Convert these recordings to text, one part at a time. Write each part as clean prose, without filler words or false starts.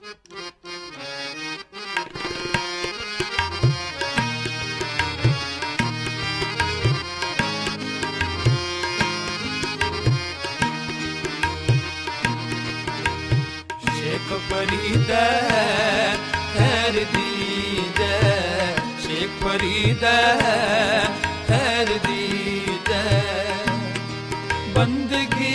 शेख फरीद खैर दीद, शेख फरीद खैर दीद, बंदगी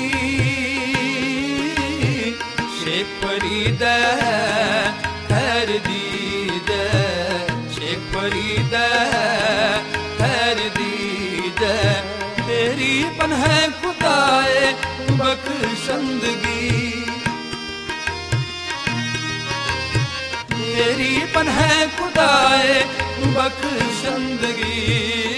शेख फरीद खैर दीद, शेख फरीद खैर दीद, तेरी पन्ह खुदाए बख्शंदगी, तेरी पन्ह खुदाए बख्शंदगी,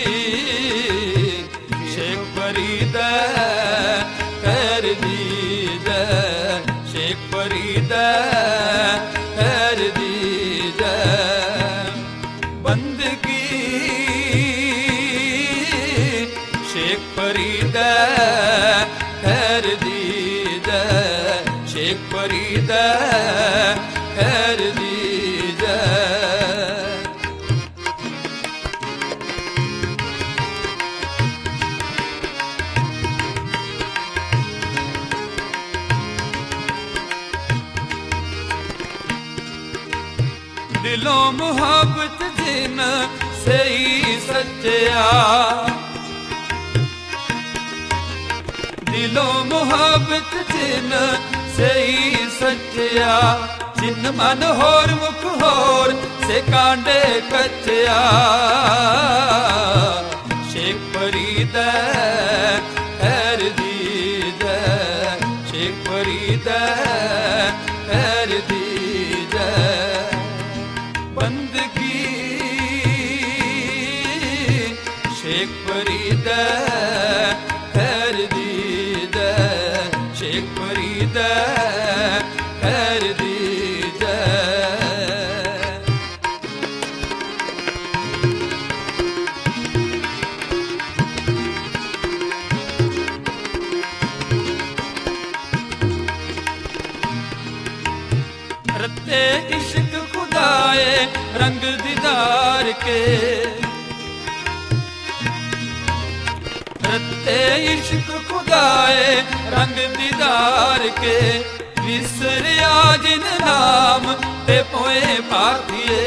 शेख फरीद खैर दीद, शेख फरीद खैर दीद, बंदगी शेख फरीद खैर दीद, शेख फरीद खैर दीद। दिलों मोहब्बत जिन से ही सच्चा, दिलों मोहब्बत जिन से ही सच्चा, जिन मन होर मुख होर से कांडे कच्चा, शेख फरीद खैर दीद, शेख फरीद खैर दीद, बंदगी शेख फरीद खैर दीद, शेख फरीद खैर दीद। रत्ते इश्क खुदाए रंग दीदार के, रत्ते इश्क खुदाए रंग दीदार के, विसरिया जिन नाम ते पोए पाथिए,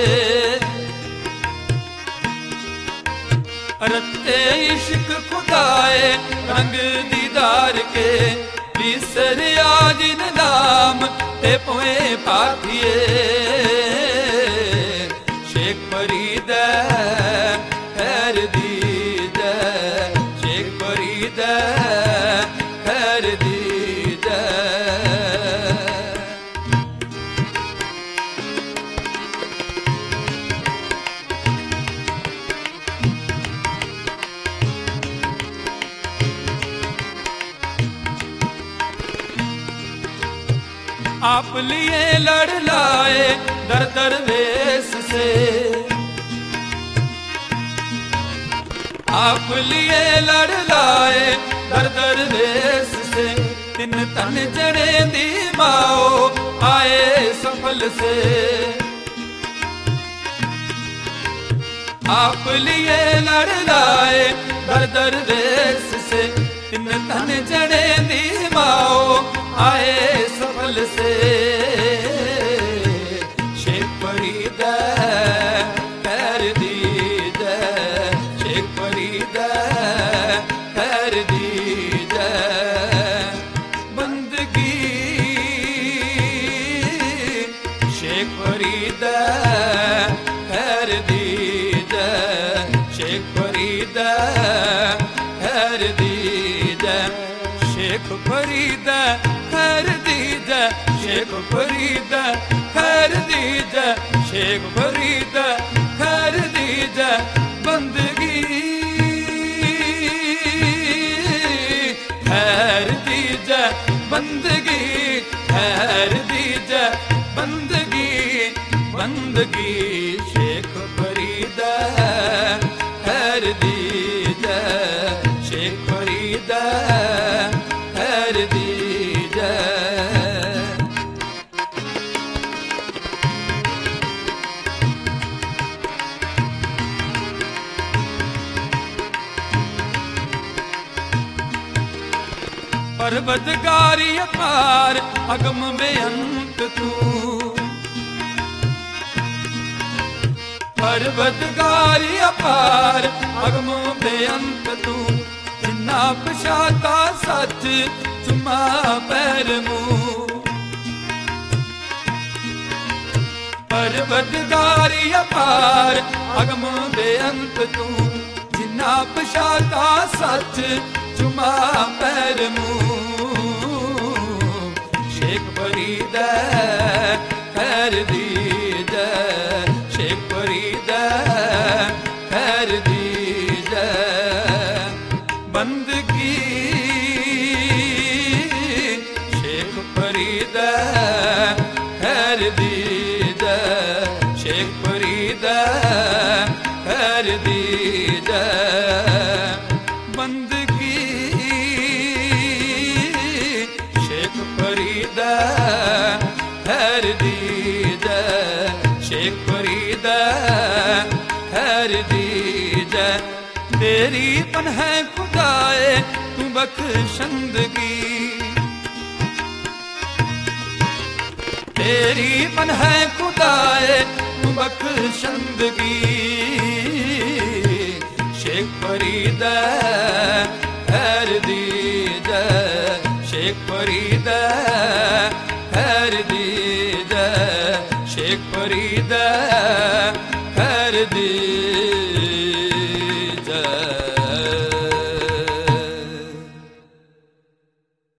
रत्ते इश्क खुदाए रंग दीदार के, विसरिया जिन नाम ते पोए पाथिए, शेख फरीद खैर दीद, शेख फरीद खैर दीद। आप लिए लड़ लाए दर दरवेश से, आप लिए लड़ लाए दर दरवेश से, तिन तन जड़े दी माओ आए सफल से, आप लिए लड़ लाए दर दरवेश से, तिन तन जड़े दी माओ आए सफल से, शेख फरीद खैर दीद, शेख फरीद खैर दीद, बंदगी शेख फरीद खैर दीद, शेख फरीद खैर दीद, शेख फरीद खैर दीद, शेख फरीद खैर दीद, शेख फरीद खैर दीद, बंदगी खैर दीद, बंदगी खैर दीद, बंदगी बंदगी शेख फरीद खैर दीद, शेख फरीद खैर दीद। परवदगारी अपार अगम बेअंत तू, परवदगारी अपार अगम बेअंत तू, जिन्ना पछाता सच चुमा पैर मुँह। परवदगारी अपार अगम बेअंत तू, जिन्ना पछाता सच चुमा पैर मुँह। शेख फरीद खैर दीजै, शेख फरीद खैर दीजै, बंदगी शेख फरीद खैर दीजै, शेख फरीद खैर दीजै, बंदगी शेख फरीद खैर दीजै, शेख फरीद खैर दीजै। तेरी पनह खुदाए तू बख्शंदगी, तेरी पनह खुदाए तू बख्शंदगी, शेख फरीद खैर दीजै, शेख फरीद खैर दीजै, शेख फरीद